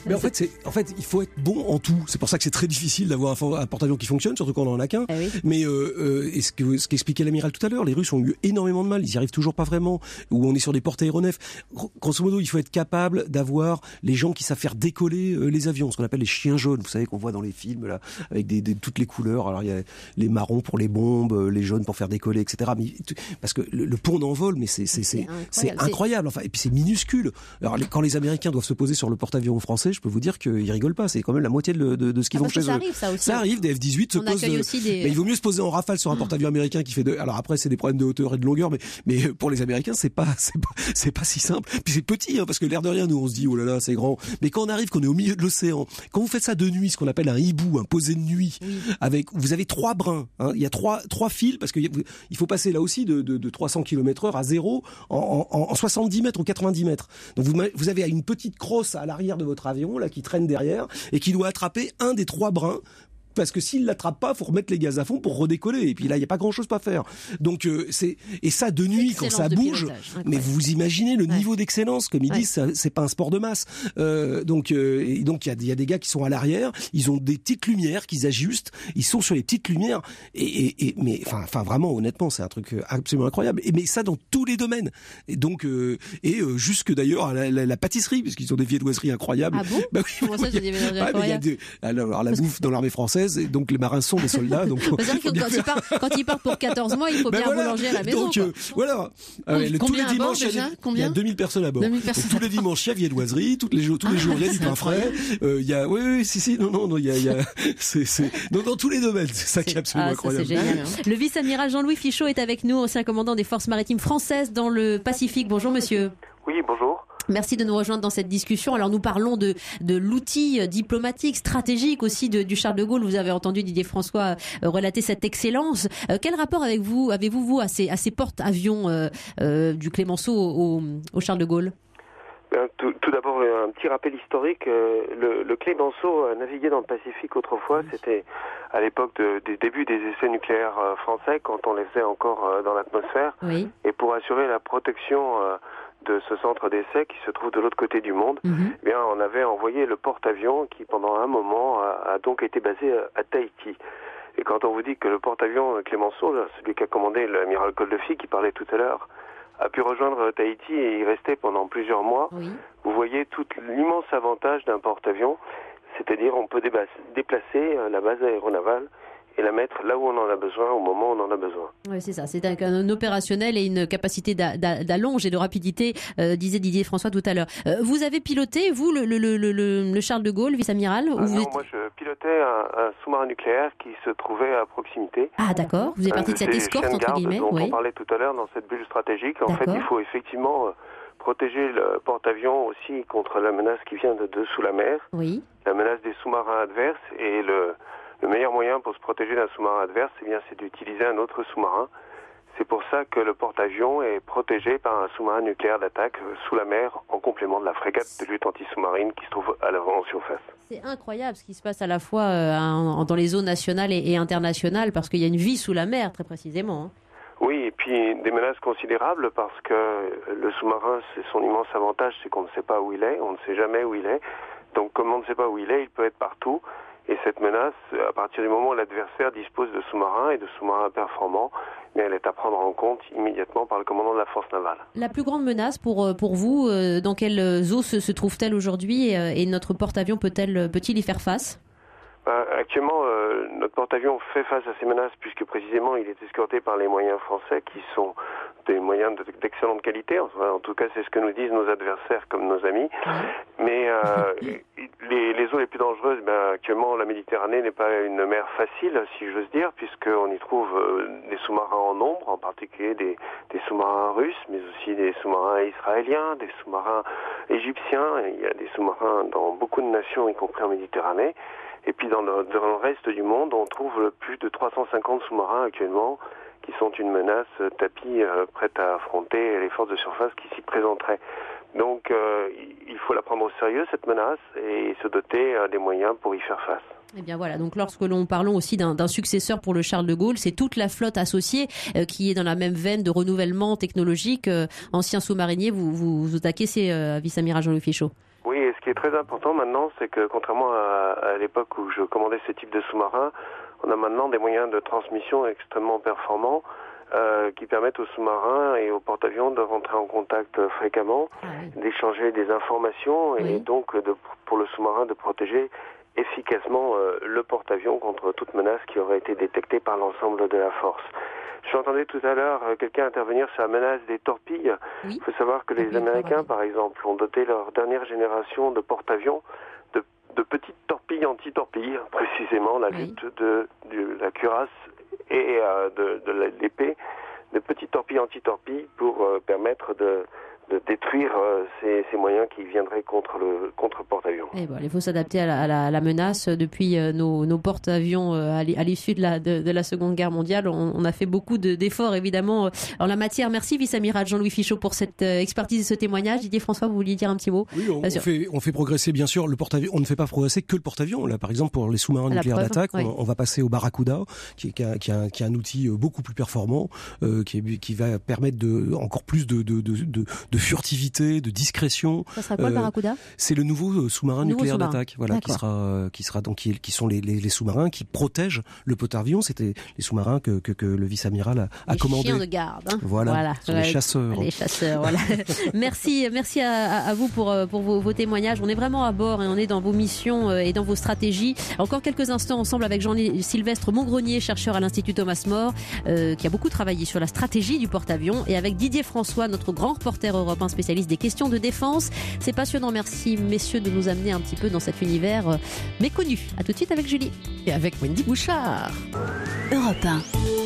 Mais en fait, c'est, en fait, il faut être bon en tout. C'est pour ça que c'est très difficile d'avoir un, un porte-avions qui fonctionne, surtout quand on en a qu'un. Ah oui. Mais euh, euh, et ce que ce qu'expliquait l'amiral tout à l'heure, les Russes ont eu énormément de mal. Ils y arrivent toujours pas vraiment. Ou on est sur des porte-aéronefs. Grosso modo, il faut être capable d'avoir les gens qui savent faire décoller euh, les avions, ce qu'on appelle les chiens jaunes. Vous savez qu'on voit dans les films là, avec des, des toutes les couleurs. Alors il y a les marrons pour les bombes, les jaunes pour faire décoller, et cetera. Mais parce que le, le pont d'envol, mais c'est c'est c'est, c'est incroyable. C'est incroyable. Enfin, et puis c'est minuscule. Alors les, quand les Américains doivent se poser sur le porte-avions français, je peux vous dire qu'ils rigolent pas. C'est quand même la moitié de, de, de ce qu'ils ah, vont chez ça eux. Arrive, ça, aussi. Ça arrive, des F dix-huit se on posent. De... Aussi des... Mais il vaut mieux se poser en rafale sur un porte-avions américain qui fait de. Alors après, c'est des problèmes de hauteur et de longueur, mais mais pour les Américains, c'est pas c'est pas c'est pas si simple. Puis c'est petit, hein, parce que l'air de rien, nous on se dit oh là là, c'est grand. Mais quand on arrive, qu'on est au milieu de l'océan, quand vous faites ça de nuit, ce qu'on appelle un hibou, un posé de nuit, oui. avec vous avez trois brins. Hein, il y a trois trois fils parce que il faut passer là aussi de de, de trois cents kilomètres heure à zéro en, en, en soixante-dix mètres ou quatre-vingt-dix mètres. Donc vous vous avez une petite crosse à l'arrière de votre avion là qui traîne derrière et qui doit attraper un des trois brins. Parce que s'il l'attrape pas, faut remettre les gaz à fond pour redécoller. Et puis là, il y a pas grand-chose à faire. Donc euh, c'est et ça de nuit quand ça bouge. Mais vous imaginez le ouais. niveau d'excellence, comme ils ouais. disent, ça, c'est pas un sport de masse. Euh, donc euh, et donc il y a, y a des gars qui sont à l'arrière, ils ont des petites lumières qu'ils ajustent. Ils sont sur les petites lumières. Et, et, et mais enfin enfin vraiment honnêtement, c'est un truc absolument incroyable. Et mais ça dans tous les domaines. Et donc euh, et euh, jusque d'ailleurs à la, la, la pâtisserie, parce qu'ils ont des viennoiseries incroyables. Ah bon bah, oui, Comment ça, c'est des viennoiseries incroyables alors, alors la bouffe que... dans l'armée française. Et donc les marins sont des soldats. Donc faut, faut que quand, ils partent, quand ils partent pour quatorze mois, il faut ben bien voilà. boulanger à la maison. Donc euh, voilà. Euh, le, tous les dimanches, il y, y a deux mille personnes à bord. Donc, tous les dimanches, il y a viennoiserie. Tous les jours, tous les jours, il y a du pain frais. Euh, il y a, oui, oui, si, si, non, non, non, il y a, il y a, c'est, c'est, non, dans tous les domaines. C'est ça qui est absolument ah, incroyable. Ça, c'est génial, hein. Le vice-amiral Jean-Louis Fichot est avec nous, ancien commandant des forces maritimes françaises dans le Pacifique. Bonjour, monsieur. Oui, bonjour. Merci de nous rejoindre dans cette discussion. Alors nous parlons de, de l'outil diplomatique, stratégique aussi de, du Charles de Gaulle. Vous avez entendu Didier François euh, relater cette excellence. Euh, quel rapport avec vous, avez-vous vous à ces, à ces porte-avions euh, euh, du Clémenceau au, au Charles de Gaulle? Ben, tout, tout d'abord, un petit rappel historique. Le, le Clémenceau naviguait dans le Pacifique autrefois. C'était à l'époque de, des débuts des essais nucléaires français, quand on les faisait encore dans l'atmosphère. Oui. Et pour assurer la protection de ce centre d'essai qui se trouve de l'autre côté du monde, mm-hmm. eh bien, on avait envoyé le porte-avions qui, pendant un moment, a, a donc été basé à, à Tahiti. Et quand on vous dit que le porte-avions Clémenceau, là, celui qui a commandé l'amiral Goldefy, qui parlait tout à l'heure, a pu rejoindre Tahiti et y rester pendant plusieurs mois, oui. vous voyez tout l'immense avantage d'un porte-avions, c'est-à-dire on peut déplacer la base aéronavale et la mettre là où on en a besoin, au moment où on en a besoin. Oui, c'est ça. C'est un, un opérationnel et une capacité d'allonge et de rapidité, euh, disait Didier François tout à l'heure. Euh, vous avez piloté, vous, le, le, le, le, le Charles de Gaulle, vice-amiral ah ou Non, vous êtes... moi je pilotais un, un sous-marin nucléaire qui se trouvait à proximité. Ah d'accord, vous êtes partie de cette escorte, entre guillemets. dont oui. on parlait tout à l'heure dans cette bulle stratégique. En fait, il faut effectivement euh, protéger le porte-avions aussi contre la menace qui vient de dessous la mer, oui. la menace des sous-marins adverses et le... Le meilleur moyen pour se protéger d'un sous-marin adverse, eh bien, c'est d'utiliser un autre sous-marin. C'est pour ça que le porte-avions est protégé par un sous-marin nucléaire d'attaque sous la mer, en complément de la frégate de lutte anti-sous-marine qui se trouve à l'avant en surface. C'est incroyable ce qui se passe à la fois euh, dans les zones nationales et, et internationales, parce qu'il y a une vie sous la mer, très précisément. Hein. Oui, et puis des menaces considérables, parce que le sous-marin, c'est son immense avantage, c'est qu'on ne sait pas où il est, on ne sait jamais où il est. Donc comme on ne sait pas où il est, il peut être partout. Et cette menace, à partir du moment où l'adversaire dispose de sous-marins et de sous-marins performants, mais elle est à prendre en compte immédiatement par le commandant de la force navale. La plus grande menace pour, pour vous, dans quelles eaux se, se trouve-t-elle aujourd'hui et, et notre porte-avions peut-elle, peut-il y faire face ? Actuellement, euh, notre porte-avions fait face à ces menaces puisque précisément il est escorté par les moyens français qui sont des moyens de, d'excellente qualité. Enfin, en tout cas, c'est ce que nous disent nos adversaires comme nos amis. Mais euh, les, les eaux les plus dangereuses, ben, actuellement, la Méditerranée n'est pas une mer facile, si j'ose dire, puisqu'on y trouve euh, des sous-marins en nombre, en particulier des, des sous-marins russes, mais aussi des sous-marins israéliens, des sous-marins égyptiens. Il y a des sous-marins dans beaucoup de nations, y compris en Méditerranée. Et puis dans le, dans le reste du monde, on trouve plus de trois cent cinquante sous-marins actuellement qui sont une menace tapis euh, prête à affronter les forces de surface qui s'y présenteraient. Donc euh, il faut la prendre au sérieux, cette menace, et se doter euh, des moyens pour y faire face. Eh bien voilà, donc lorsque l'on parlons aussi d'un, d'un successeur pour le Charles de Gaulle, c'est toute la flotte associée euh, qui est dans la même veine de renouvellement technologique. Euh, ancien sous-marinier, vous, vous, vous attaquez, c'est euh, vice-amiral Jean-Louis Fichot. Oui, et ce qui est très important maintenant, c'est que contrairement à, à l'époque où je commandais ce type de sous-marin, on a maintenant des moyens de transmission extrêmement performants euh, qui permettent aux sous-marins et aux porte-avions de rentrer en contact fréquemment, ah oui. d'échanger des informations oui. et donc de, pour le sous-marin de protéger efficacement euh, le porte-avions contre toute menace qui aurait été détectée par l'ensemble de la force. J'entendais tout à l'heure euh, quelqu'un intervenir sur la menace des torpilles. Oui. Il faut savoir que les Américains, par exemple, ont doté leur dernière génération de porte-avions de, de petites torpilles anti-torpilles, précisément la oui. lutte de, de la cuirasse et euh, de, de l'épée, de petites torpilles anti-torpilles pour euh, permettre de, de détruire euh, ces, ces moyens qui viendraient contre le contre porte-avions. Et bon, il faut s'adapter à la, à la, à la menace. Depuis euh, nos, nos porte-avions euh, à l'issue de la, de, de la Seconde Guerre mondiale, on, on a fait beaucoup de, d'efforts évidemment euh, en la matière. Merci vice-amiral Jean-Louis Fichot pour cette euh, expertise et ce témoignage. Didier François, vous vouliez dire un petit mot? Oui, on, on fait on fait progresser bien sûr le porte-avions. On ne fait pas progresser que le porte-avions. Là, par exemple, pour les sous-marins nucléaires d'attaque, oui. on, on va passer au Barracuda, qui est, qui a, qui a, qui a un outil beaucoup plus performant, euh, qui, est, qui va permettre de encore plus de de, de, de, de furtivité, de discrétion. Ça sera quoi euh, le Barracuda? C'est le nouveau sous-marin nouveau nucléaire sous-marin. d'attaque, voilà, qui sera, qui sera donc qui, qui sont les, les, les sous-marins qui protègent le porte-avions. C'était les sous-marins que, que, que le vice-amiral a, a commandé. Les chiens de garde. Hein. Voilà, voilà. Ouais, les chasseurs. Les chasseurs, voilà. merci, merci à, à vous pour pour vos, vos témoignages. On est vraiment à bord et on est dans vos missions et dans vos stratégies. Encore quelques instants ensemble avec Jean-Sylvestre Mongrenier, chercheur à l'Institut Thomas More, euh, qui a beaucoup travaillé sur la stratégie du porte-avions, et avec Didier François, notre grand reporter européen spécialiste des questions de défense. C'est passionnant. Merci messieurs de nous amener un petit peu dans cet univers euh, méconnu. À tout de suite avec Julie. Et avec Wendy Bouchard. Europe un.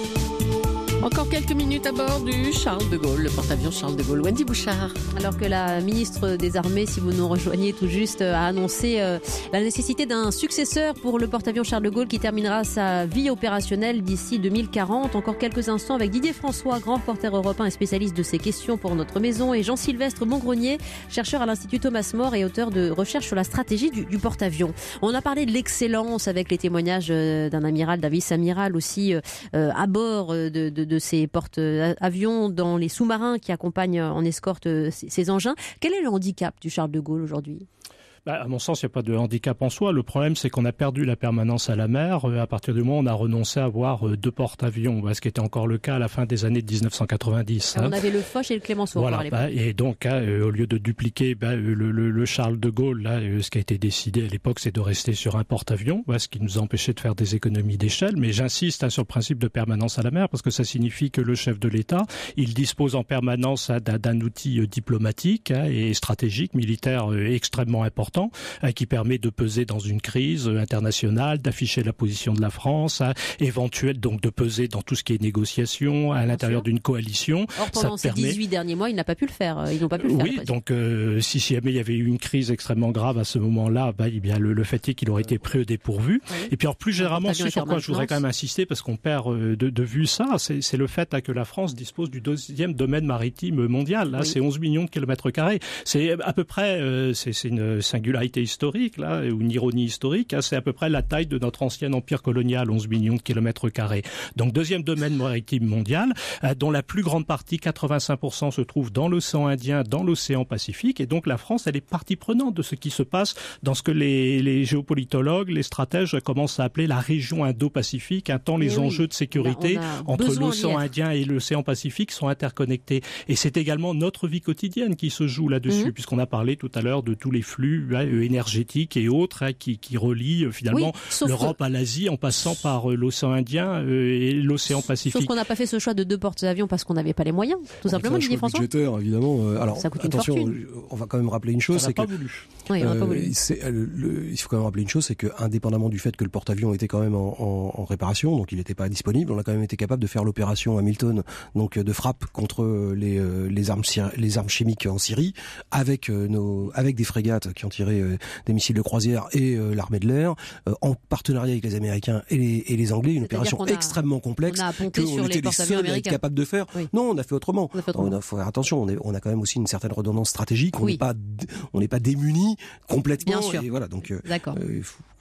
Encore quelques minutes à bord du Charles de Gaulle, le porte-avions Charles de Gaulle. Wendy Bouchard. Alors que la ministre des Armées, si vous nous rejoignez tout juste, a annoncé euh, la nécessité d'un successeur pour le porte-avions Charles de Gaulle qui terminera sa vie opérationnelle d'ici deux mille quarante. Encore quelques instants avec Didier François, grand reporter européen et spécialiste de ces questions pour notre maison, et Jean-Sylvestre Mongrenier, chercheur à l'Institut Thomas More et auteur de recherches sur la stratégie du, du porte-avions. On a parlé de l'excellence avec les témoignages d'un amiral, d'un vice-amiral aussi euh, à bord de, de de ces porte-avions dans les sous-marins qui accompagnent en escorte ces, ces engins. Quel est le handicap du Charles de Gaulle aujourd'hui ? Bah, à mon sens, il n'y a pas de handicap en soi. Le problème, c'est qu'on a perdu la permanence à la mer. À partir du moment où on a renoncé à avoir deux porte-avions, ce qui était encore le cas à la fin des années dix-neuf cent quatre-vingt-dix. Hein. On avait le Foch et le Clémenceau. Voilà, à l'époque. Bah, et donc, hein, euh, au lieu de dupliquer bah, le, le, le Charles de Gaulle, là, euh, ce qui a été décidé à l'époque, c'est de rester sur un porte-avions, bah, ce qui nous a empêché de faire des économies d'échelle. Mais j'insiste hein, sur le principe de permanence à la mer, parce que ça signifie que le chef de l'État, il dispose en permanence hein, d'un, d'un outil euh, diplomatique hein, et stratégique, militaire euh, extrêmement important, hein, qui permet de peser dans une crise internationale, d'afficher la position de la France, hein, éventuelle donc de peser dans tout ce qui est négociation à l'intérieur d'une coalition. Or, pendant ces permet... dix-huit derniers mois, il n'a pas pu le faire. Ils n'ont pas pu le faire. Oui, donc euh, si jamais il y avait eu une crise extrêmement grave à ce moment-là, bah, eh bien le, le fait est qu'il aurait été pris au dépourvu. Oui. Et puis alors plus généralement, ce sur quoi je voudrais quand même insister, parce qu'on perd euh, de, de vue ça, c'est, c'est le fait là, que la France dispose du deuxième domaine maritime mondial. Là, oui. C'est onze millions de kilomètres carrés. C'est à peu près, euh, c'est, c'est une singularité historique. Là, ou une ironie historique, hein, c'est à peu près la taille de notre ancien empire colonial, onze millions de kilomètres carrés. Donc deuxième domaine maritime mondial, euh, dont la plus grande partie, quatre-vingt-cinq pour cent, se trouve dans l'océan Indien, dans l'océan Pacifique, et donc la France, elle est partie prenante de ce qui se passe dans ce que les, les géopolitologues, les stratèges commencent à appeler la région Indo-Pacifique, un tant les oui, enjeux de sécurité entre l'océan Indien et l'océan Pacifique sont interconnectés. Et c'est également notre vie quotidienne qui se joue là-dessus, mmh. puisqu'on a parlé tout à l'heure de tous les flux hein, énergétiques et autres hein, qui, qui relient euh, finalement oui, l'Europe que... à l'Asie en passant par euh, l'océan Indien euh, et l'océan Pacifique. Sauf qu'on n'a pas fait ce choix de deux porte-avions parce qu'on n'avait pas les moyens, tout on simplement, Didier François. Budgétaire, évidemment. Euh, alors, ça coûte attention, une fortune. On va quand même rappeler une chose, ça c'est pas que voulu. Oui, on n'a pas voulu. Euh, c'est, le, le, il faut quand même rappeler une chose, c'est que indépendamment du fait que le porte-avions était quand même en, en, en réparation, donc il n'était pas disponible, on a quand même été capable de faire l'opération Hamilton, donc de frappe contre les, les armes les armes chimiques en Syrie, avec nos avec des frégates qui ont tiré des missiles de croisière et euh, l'armée de l'air, euh, en partenariat avec les Américains et les, et les Anglais, une C'est-à-dire opération a, extrêmement complexe que on était les seuls à être capables de faire. Oui. Non, on a fait autrement. On a fait autrement. On a, faut faire attention, on, est, on a quand même aussi une certaine redondance stratégique. On oui. n'est pas, on n'est pas démunis complètement. Bien sûr. Et voilà, donc, D'accord. Euh, faut,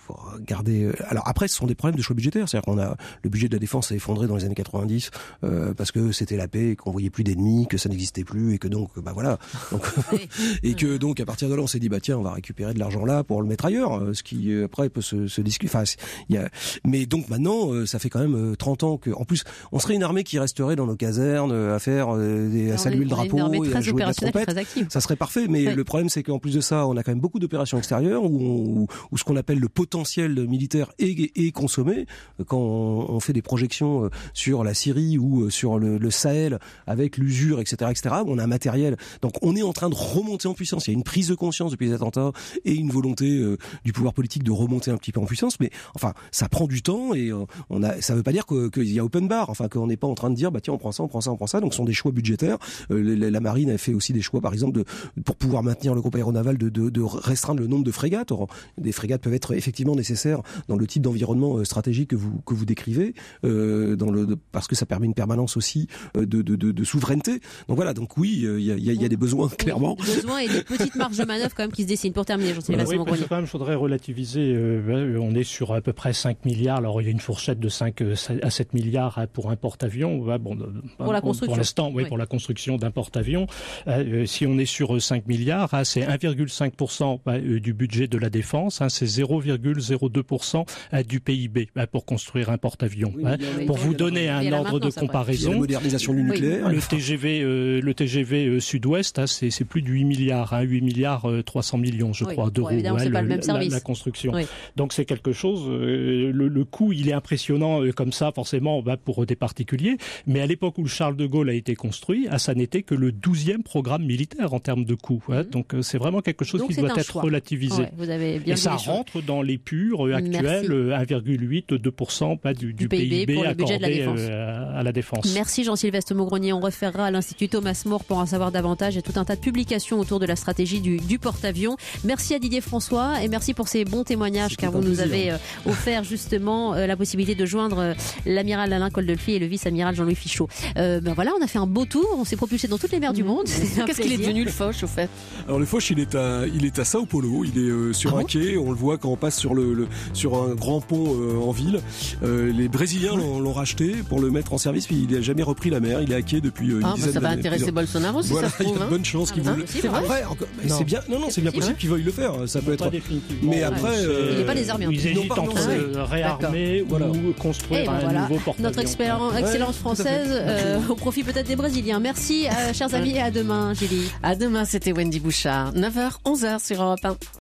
faut garder. Alors après, ce sont des problèmes de choix budgétaires. C'est-à-dire qu'on a le budget de la défense s'est effondré dans les années quatre-vingt-dix euh, parce que c'était la paix, qu'on voyait plus d'ennemis, que ça n'existait plus et que donc bah voilà. Donc, et que donc à partir de là, on s'est dit bah tiens, on va récupérer de l'argent là pour le mettre ailleurs. Ce qui après peut se, se discuter. Enfin, il y a. Mais donc maintenant, ça fait quand même trente ans que, en plus, on serait une armée qui resterait dans nos casernes à faire, des, à saluer le drapeau et à jouer de la trompette. Ça serait parfait. Mais oui. Le problème, c'est qu'en plus de ça, on a quand même beaucoup d'opérations extérieures où, on, où, où ce qu'on appelle le potentiel militaire est, est consommé. Quand on, on fait des projections sur la Syrie ou sur le, le Sahel avec l'usure, et cetera, et cetera, où on a un matériel. Donc, on est en train de remonter en puissance. Il y a une prise de conscience depuis les attentats et une volonté euh, du pouvoir politique de remonter un petit peu en puissance. Mais enfin, ça prend du temps et euh, on a. Ça veut pas dire que, qu'il y a open bar. Enfin, qu'on n'est pas en train de dire bah tiens, on prend ça, on prend ça, on prend ça. Donc, ce sont des choix budgétaires. Euh, la, la marine a fait aussi des choix, par exemple, de, pour pouvoir maintenir le groupe aéronaval, de, de, de restreindre le nombre de frégates. Or, des frégates peuvent être effectivement nécessaires dans le type d'environnement stratégique que vous que vous décrivez, euh, dans le, parce que ça permet une permanence aussi de, de, de, de souveraineté. Donc voilà. Donc oui, il y a, y a, y a des besoins clairement. Des besoins et des petites marges de manœuvre quand même qui se dessinent. Pour terminer, Jean-Sylvain oui, Grenier. Quand même, je voudrais relativiser. Euh, on est sur à peu près cinq milliards. Alors il y a une fourchette de cinq à sept milliards pour un porte-avions. Bon, pour la construction. Pour l'instant, oui, oui, pour la construction d'un porte-avions. Euh, si on est sur cinq milliards, hein, c'est un virgule cinq pour cent du budget de la défense, hein, c'est zéro virgule zéro deux pour cent du P I B hein, pour construire un porte-avions. Oui, hein. Oui, pour vous donner un ordre de comparaison, la modernisation du nucléaire, oui. le T G V, euh, le T G V euh, Sud-Ouest, hein, c'est, c'est plus de huit milliards, hein, huit milliards trois cents millions, je oui. crois, d'euros. Bon, évidemment, hein, c'est le, pas le même service. La, la construction. Oui. Donc c'est quelque chose. Euh, le, le coût, il est impressionnant euh, comme ça, forcément, bah, pour des particuliers. Mais à l'époque où le Charles de Gaulle a été construit, ah, ça n'était que le douzième programme militaire en termes de coût. Hein. Mmh. Donc euh, c'est vraiment quelque chose Donc, qui doit être choix. relativisé. Ouais, vous avez bien et ça rentre dans les purs euh, actuels, euh, un virgule huit à deux pour cent bah, du, du, du P I B, pour le budget accordé de la défense. Euh, à la défense. Merci Jean-Sylvestre Maugrenier. On référera à l'Institut Thomas More pour en savoir davantage. Il y a tout un tas de publications autour de la stratégie du, du porte-avions. Merci à Didier François et merci pour ces bons témoignages car vous nous avez euh, offert justement euh, la possibilité de joindre euh, l'amiral Alain Coldelfi et le vice-amiral Jean-Louis Fichot. Euh, ben voilà, on a fait un beau tour. On s'est propulsé dans toutes les mers du monde. C'est Qu'est-ce qu'il est devenu le Foch au fait? Alors le Foch, il est à, il est à Sao Paulo. Il est euh, sur ah un bon quai. On le voit quand on passe sur le, le sur un grand pont euh, en ville. Euh, les Brésiliens l'ont, l'ont racheté pour le mettre en service. Puis il n'a jamais repris la mer. Il est à quai depuis euh, une ah, dizaine bah ça d'années. va intéresser plusieurs... Bolsonaro si voilà, ça se trouve. Il y a de bonnes chances qu'il ah, veuille. C'est après, encore, non. c'est bien. Non, non, c'est bien possible qu'ils veuillent le faire. Ça peut être. Mais après, il n'est pas désarmé. Ils hésitent entre euh, réarmer voilà. ou construire ben un voilà. nouveau porte-avions. Notre expérience, excellence française euh, au profit peut-être des Brésiliens. Merci, euh, chers amis, et à demain, Julie. À demain, c'était Wendy Bouchard. neuf heures, onze heures sur Europe un.